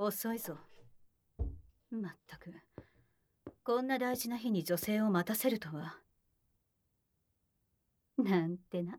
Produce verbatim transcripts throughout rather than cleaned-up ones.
遅いぞ。まったく、こんな大事な日に女性を待たせるとは。なんてな。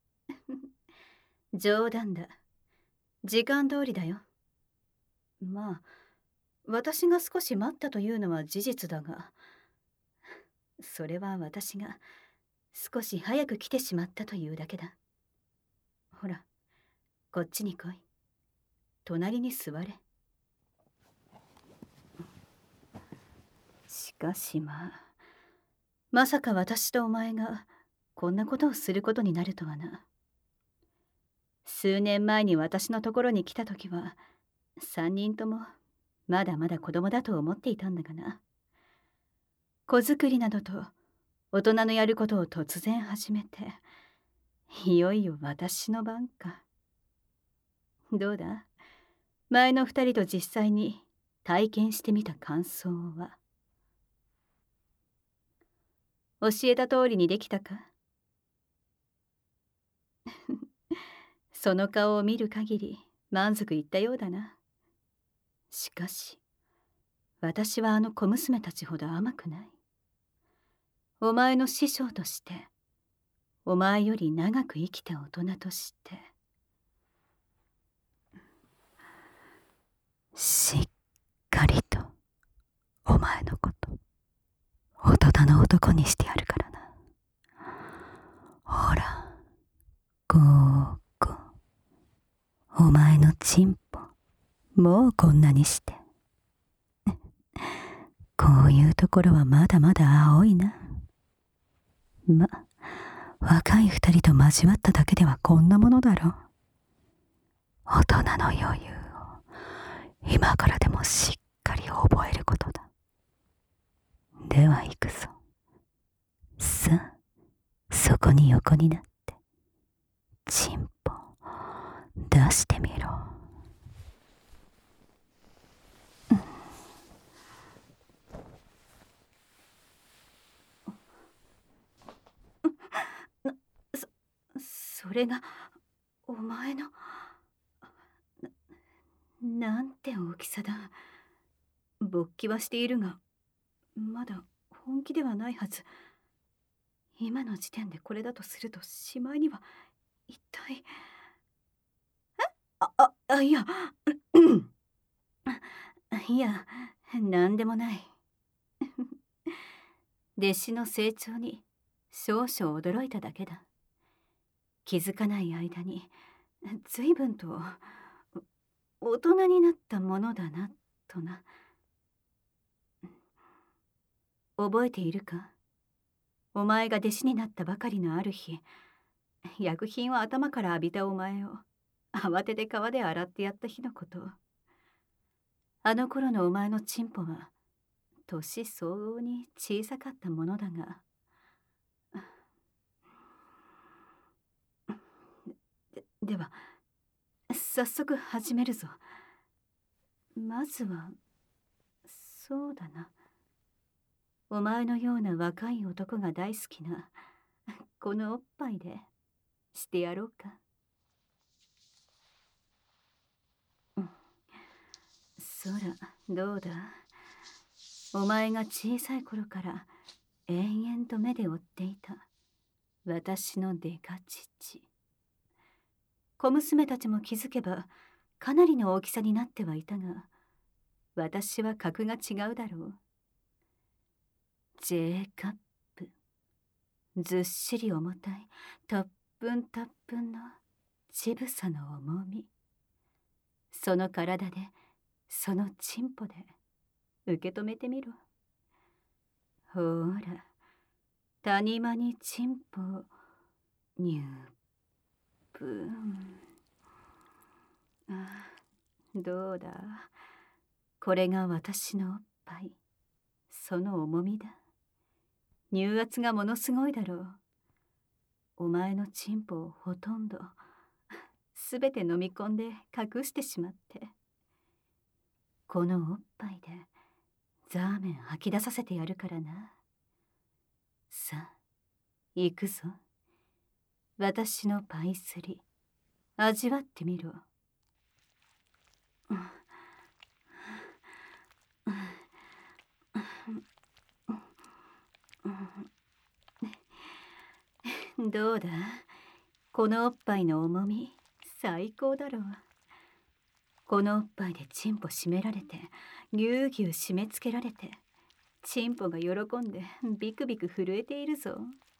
冗談だ。時間通りだよ。まあ、私が少し待ったというのは事実だが、それは私が少し早く来てしまったというだけだ。ほら、こっちに来い。隣に座れ。しかしまあ、まさか私とお前がこんなことをすることになるとはな。数年前に私のところに来た時は、三人ともまだまだ子供だと思っていたんだがな。子作りなどと大人のやることを突然始めて、いよいよ私の番か。どうだ、前の二人と実際に体験してみた感想は。教えた通りにできたか？その顔を見る限り満足いったようだな。しかし、私はあの小娘たちほど甘くない。お前の師匠として、お前より長く生きた大人として、しっかりとお前のこと大人の男にしてやるからな。ほら、ここ、お前のチンポもうこんなにして、こういうところはまだまだ青いな。ま、若い二人と交わっただけではこんなものだろう。大人の余裕を今からでもしっかり覚えることだ。では行くぞ。さあ、そこに横になってチンポ出してみろ。そそれがお前のな、なんて大きさだ。勃起はしているがまだ本気ではないはず。今の時点でこれだとするとしまいには一体あああいやいや何でもない。弟子の成長に少々驚いただけだ。気づかない間に随分と大人になったものだなとな。覚えているか？お前が弟子になったばかりのある日、薬品を頭から浴びたお前を慌てて川で洗ってやった日のこと。あの頃のお前のチンポは年相応に小さかったものだが、で、では早速始めるぞ。まずはそうだな、お前のような若い男が大好きなこのおっぱいでしてやろうか。そらどうだ、お前が小さい頃から延々と目で追っていた私のデカ乳。小娘たちも気づけばかなりの大きさになってはいたが、私は格が違うだろう。 J カップ、ずっしり重たいたっぷんたっぷんの乳房の重み、その体でそのチンポで受け止めてみろ。ほら、谷間にチンポニュープン。あ、どうだ、これが私のおっぱい、その重みだ。乳圧がものすごいだろう。お前のチンポをほとんどすべて飲み込んで隠してしまって、このおっぱいでザーメン吐き出させてやるからな。さあ行くぞ。私のパイスリ味わってみろ。 どうだ、このおっぱいの重み最高だろう。このおっぱいでチンポ締められて、ぎゅうぎゅう締め付けられて、チンポが喜んでビクビク震えているぞ。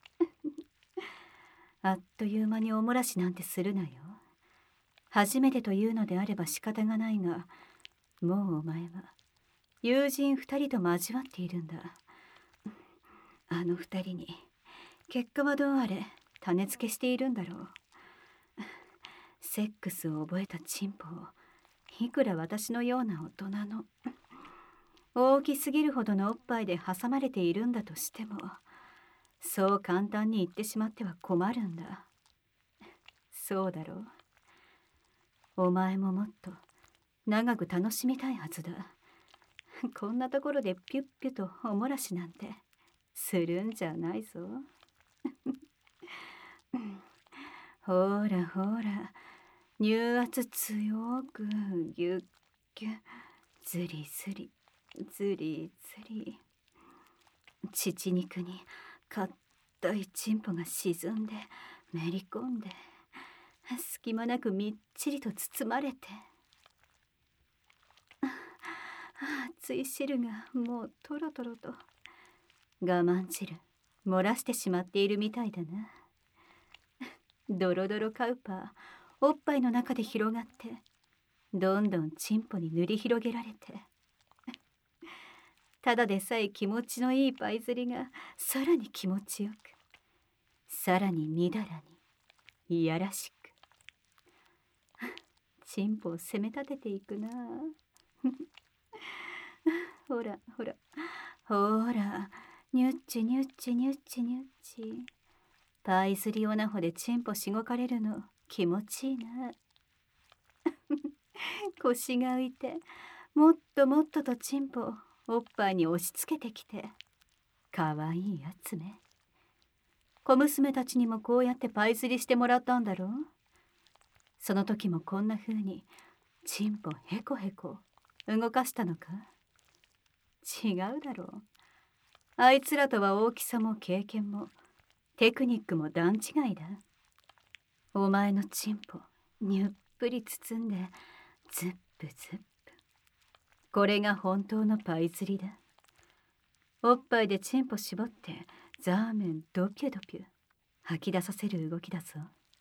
あっという間におもらしなんてするなよ。初めてというのであれば仕方がないが、もうお前は友人二人と交わっているんだ。あの二人に結果はどうあれ種付けしているんだろう。セックスを覚えたチンポをいくら私のような大人の大きすぎるほどのおっぱいで挟まれているんだとしても、そう簡単に言ってしまっては困るんだ。そうだろう。お前ももっと長く楽しみたいはずだ。こんなところでピュッピュとおもらしなんてするんじゃないぞ。ほらほら、乳圧強くギュッギュッ、ズリズリズリズリ。乳肉に硬いチンポが沈んでめり込んで、隙間なくみっちりと包まれて、熱い汁がもうトロトロと我慢汁漏らしてしまっているみたいだな。ドロドロカウパーおっぱいの中で広がって、どんどんチンポに塗り広げられて、ただでさえ気持ちのいいパイ釣りがさらに気持ちよく、さらにみだらにいやらしく、チンポを攻め立てていくな。ほらほらほら、ニュッチニュッチニュッチニュッチ。パイ釣りオナホでチンポしごかれるの気持ちいいな。腰が浮いて、もっともっととチンポおっぱいに押し付けてきて、かわいいやつめ。小娘たちにもこうやってパイ釣りしてもらったんだろう。その時もこんな風にチンポヘコヘコ動かしたのか。違うだろう。あいつらとは大きさも経験もテクニックも段違いだ。お前のチンポにゅっぷり包んでズップズップ。これが本当のパイ釣りだ。おっぱいでチンポ絞ってザーメンドピュドピュ吐き出させる動きだぞ。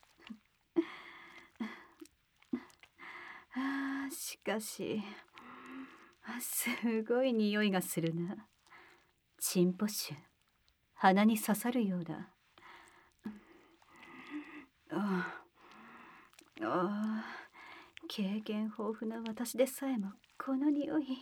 あー、しかしすごい匂いがするな。チンポ臭、鼻に刺さるようだ。ああ、あ経験豊富な私でさえもこの匂い。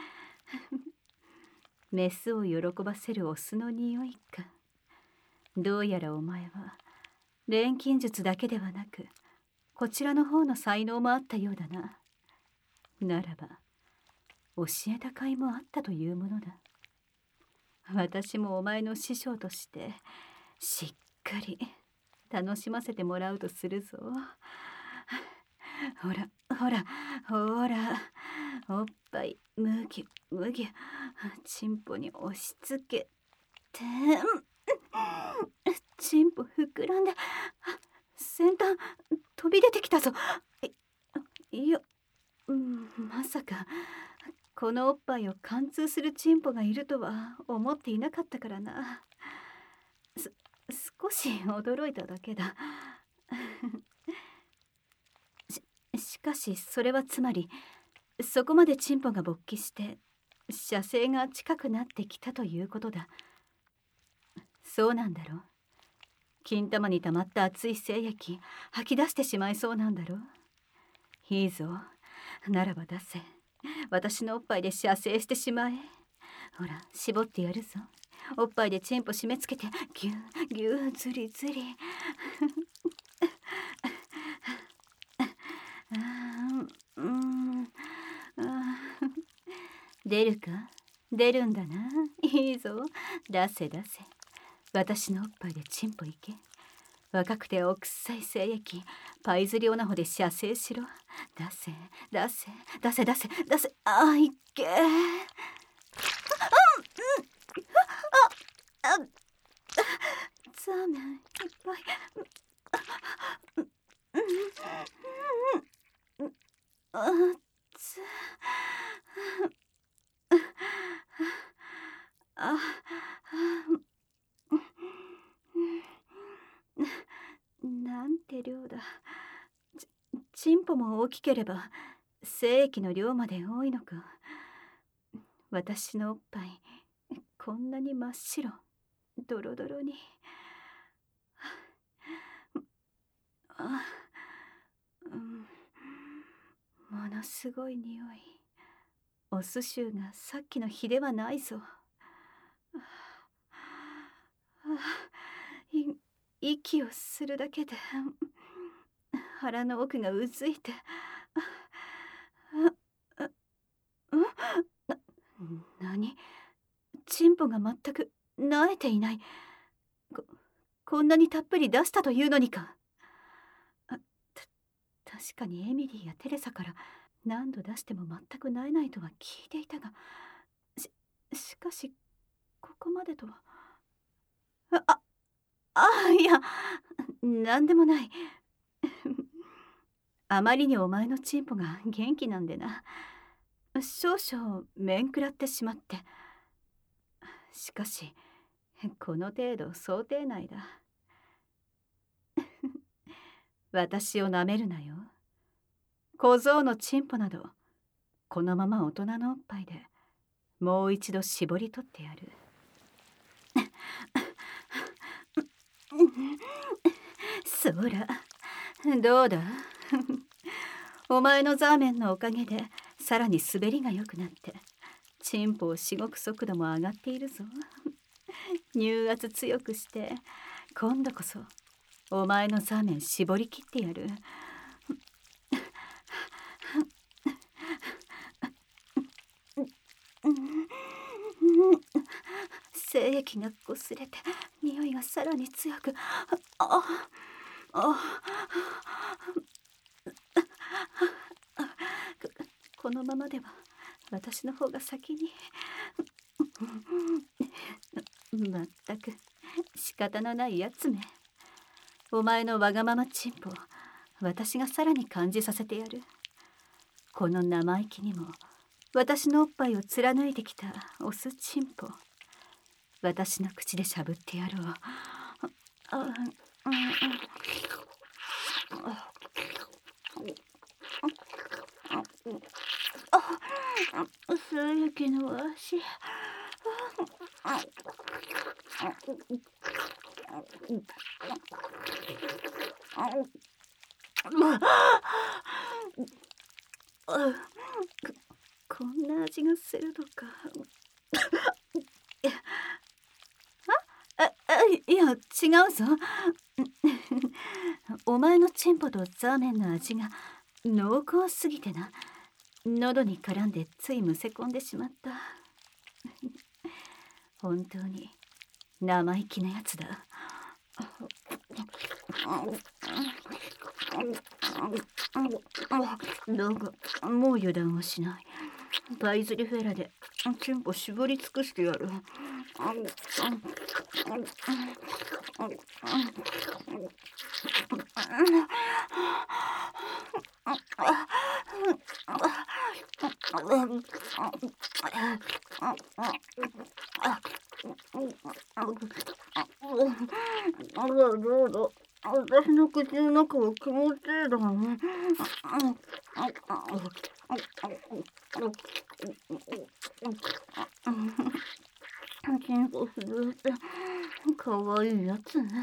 メスを喜ばせるオスの匂いか。どうやらお前は錬金術だけではなく、こちらの方の才能もあったようだな。ならば教えた甲斐もあったというものだ。私もお前の師匠としてしっかり楽しませてもらうとするぞ。ほらほらほら、おっぱいむぎゅむぎゅチンポに押し付けて、チンポ膨らんで先端飛び出てきたぞ。いいや、うん、まさかこのおっぱいを貫通するチンポがいるとは思っていなかったからな。す少し驚いただけだ。ししかしそれはつまり、そこまでチンポが勃起して射精が近くなってきたということだ。そうなんだろう。金玉に溜まった熱い精液吐き出してしまいそうなんだろう。いいぞ、ならば出せ。私のおっぱいで射精してしまえ。ほら絞ってやるぞ。おっぱいでチンポ締め付けてギューギューズリズリ。うん、あ出るか。出るんだな。いいぞ、出せ出せ。私のおっぱいでチンポいけ。若くてお臭い精液パイズリオナホで射精しろ。出せ出せ出せ出せ出せ。ああ、いっけ。あ、うん、あ、あ、 ザーメンいっぱい。あつあなんて量だ。ちチンポも大きければ精液の量まで多いのか。私のおっぱいこんなに真っ白、ドロドロに。あ、うん、ものすごい匂い。お寿司がさっきの日ではないぞ。い息をするだけで腹の奥がうずいて、な、何、チンポが全く慣れていない。こ、こんなにたっぷり出したというのにか。あ、た、確かにエミリーやテレサから何度出しても全く慣れないとは聞いていたが、し、しかし、ここまでとは。あ、あ、あ、いや、なんでもない。あまりにお前のチンポが元気なんでな。少々面食らってしまって。しかしこの程度想定内だ。私をなめるなよ。小僧のチンポなどこのまま大人のおっぱいでもう一度絞り取ってやる。そら、どうだ。お前のザーメンのおかげでさらに滑りが良くなってチンポをしごく速度も上がっているぞ。乳圧強くして今度こそお前のザーメン絞り切ってやる。精液が擦れて匂いがさらに強く、ああこのままでは私の方が先に。まったく仕方のないやつめ。お前のわがままチンポ私がさらに感じさせてやる。この生意気にも私のおっぱいを貫いてきたオスチンポ、私の口でしゃぶってやろう。あ、うん、あ、精液の足。こ、こんな味がするのか。あ、あ、あ、いや違うぞ。お前のチンポとザーメンの味が濃厚すぎてな、喉に絡んでついむせ込んでしまった。本当に生意気なやつだ。だがもう油断はしない。パイズリフェラでチンポ絞り尽くしてやる。あらどうだ、私の口の中は気持ちいいだね。チンポするってかわいいやつね。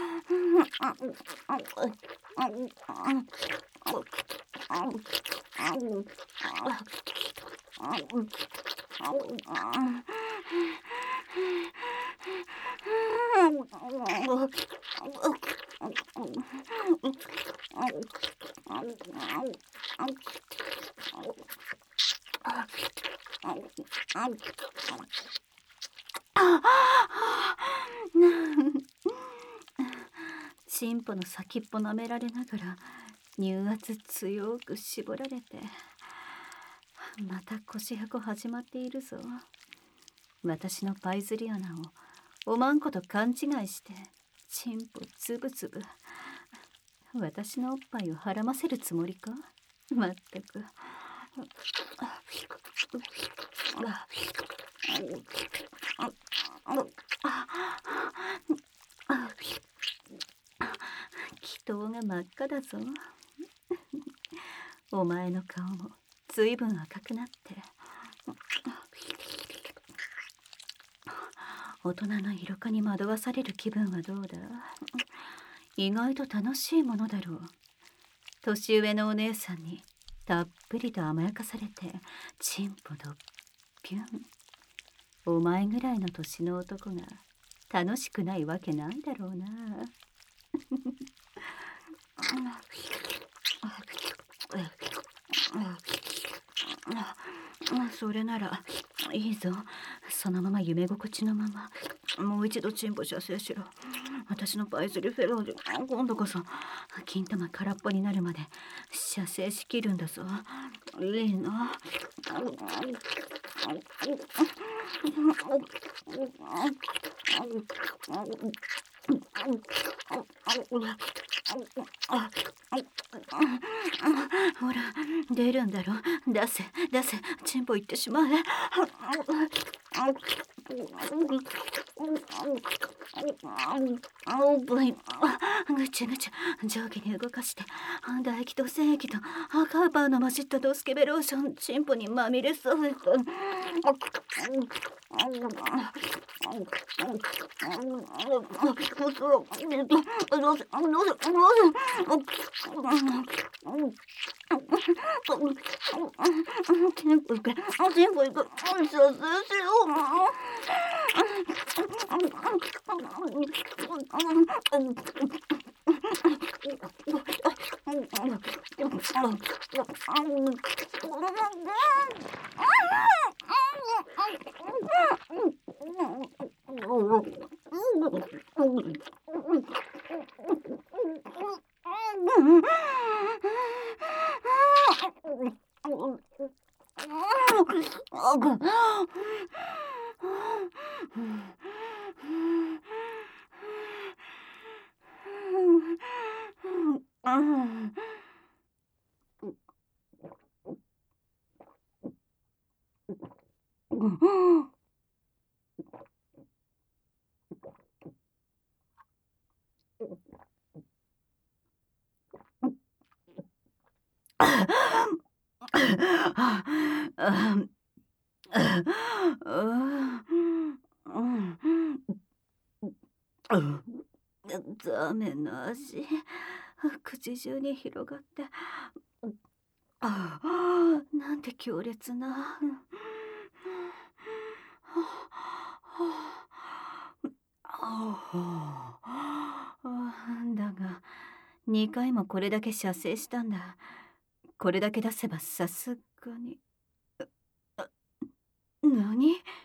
チンポの先っぽ舐められながら乳圧強く絞られて、また腰箱始まっているぞ。私のパイズリ穴をおまんこと勘違いしてチンポつぶつぶ。私のおっぱいをはらませるつもりか。まったく。祈祷が真っ赤だぞ。お前の顔もずいぶん赤くなって。大人の色気に惑わされる気分はどうだ。意外と楽しいものだろう。年上のお姉さんにたっぷりと甘やかされてチンポドッピュン。お前ぐらいの年の男が楽しくないわけないだろうな。それならいいぞ。そのまま夢心地のままもう一度チンポ射精しろ。私のパイズリフェローで今度こそ金玉空っぽになるまで射精しきるんだぞ。いいな。ほら出るんだろ。出せ出せ。チンポいってしまえ。ぐちゃぐちゃ上下に動かして唾液と精液とカーパーの混じったドスケベローションチンポにまみれそうです。チンポいくチンポいく射精しよう。ザーメンの味口中に広がって、ああなんて強烈な。だがにかいもこれだけ射精したんだ。これだけ出せばさすがに。何？